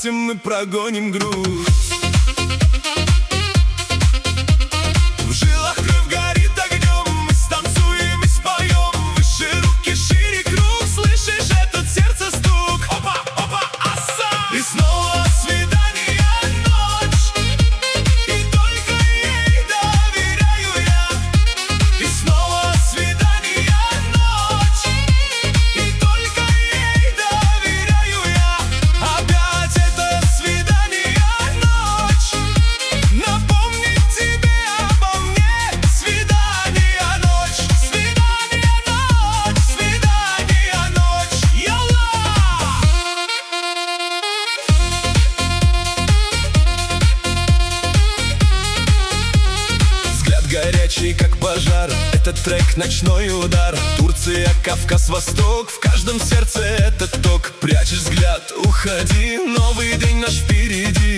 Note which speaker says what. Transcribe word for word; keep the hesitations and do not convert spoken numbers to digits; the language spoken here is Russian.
Speaker 1: танцем мы прогоним грусть. В жилах кровь горит огнем, мы станцуем и споем. Выше руки, шире круг, слышишь этот сердце стук? Опа, опа, аса! И снова свидание, ночь, и только ей доверяю я. И снова свидание, ночь, и только ей доверяю я. Опять это свидание, ночь, напомнит тебе обо мне. Свидание, ночь, свидание, ночь, свидание, ночь, йола! Взгляд горячий, как пожар, этот трек — ночной удар. Турция, Кавказ, Восток, в каждом сердце этот ток. Прячешь взгляд, уходи, новый день наш впереди.